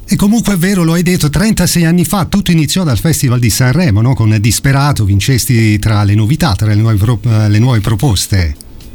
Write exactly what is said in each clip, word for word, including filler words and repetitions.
E comunque è vero, lo hai detto, trentasei anni fa tutto iniziò dal Festival di Sanremo, no? Con Disperato vincesti tra le novità, tra le nuove, pro- le nuove proposte.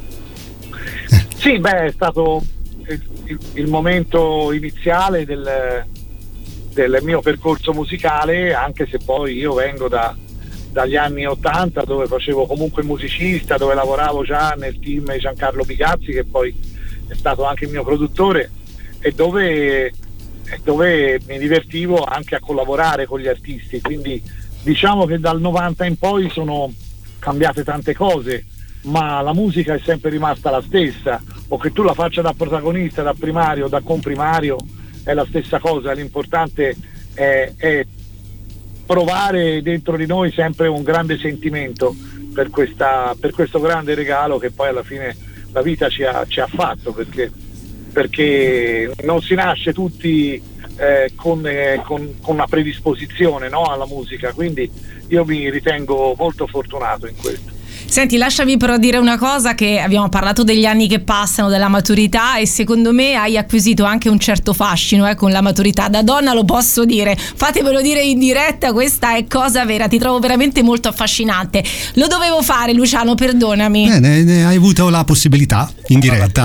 Sì, beh, è stato il, il, il momento iniziale del, del mio percorso musicale, anche se poi io vengo da, dagli anni ottanta, dove facevo comunque musicista, dove lavoravo già nel team di Giancarlo Bigazzi, che poi è stato anche il mio produttore, e dove... dove mi divertivo anche a collaborare con gli artisti, quindi diciamo che dal novanta in poi sono cambiate tante cose, ma la musica è sempre rimasta la stessa, o che tu la faccia da protagonista, da primario, da comprimario, è la stessa cosa. L'importante è, è provare dentro di noi sempre un grande sentimento per, questa, per questo grande regalo che poi alla fine la vita ci ha, ci ha fatto, perché perché non si nasce tutti eh, con, eh, con, con una predisposizione, no, alla musica, quindi io mi ritengo molto fortunato in questo. Senti, lasciami però dire una cosa, che abbiamo parlato degli anni che passano, della maturità, e secondo me hai acquisito anche un certo fascino eh, con la maturità. Da donna lo posso dire, fatemelo dire in diretta, questa è cosa vera, ti trovo veramente molto affascinante. Lo dovevo fare, Luciano, perdonami. Eh, ne, ne hai avuto la possibilità in diretta.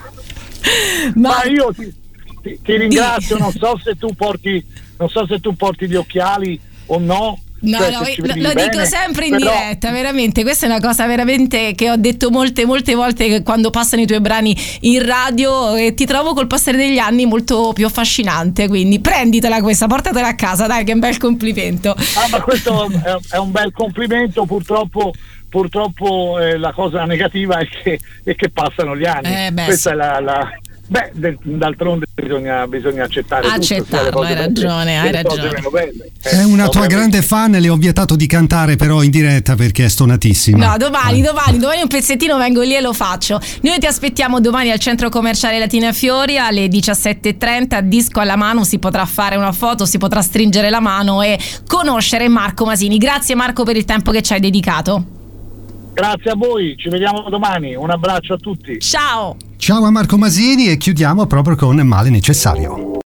Ma, Ma io ti, ti, ti ringrazio, non so se tu porti non so se tu porti gli occhiali o no. No, cioè, no, lo, lo bene, dico sempre in però... diretta, veramente, questa è una cosa veramente che ho detto molte molte volte quando passano i tuoi brani in radio, e ti trovo col passare degli anni molto più affascinante, quindi prenditela questa, portatela a casa, dai, che è un bel complimento. Ah, ma questo è, è un bel complimento, purtroppo purtroppo eh, la cosa negativa è che, è che passano gli anni, eh, beh, questa sì. è la, la beh, de, d'altronde bisogna, bisogna accettare accettarlo, tutto, hai ragione, hai ragione. Belle, eh, è una tua ovviamente. grande fan, le ho vietato di cantare però in diretta perché è stonatissima. No, domani, domani, domani un pezzettino vengo lì e lo faccio. Noi ti aspettiamo domani al centro commerciale Latina Fiori alle diciassette e trenta, disco alla mano, si potrà fare una foto, si potrà stringere la mano e conoscere Marco Masini. Grazie Marco per il tempo che ci hai dedicato. Grazie a voi, ci vediamo domani, un abbraccio a tutti. Ciao. Ciao a Marco Masini, e chiudiamo proprio con Male Necessario.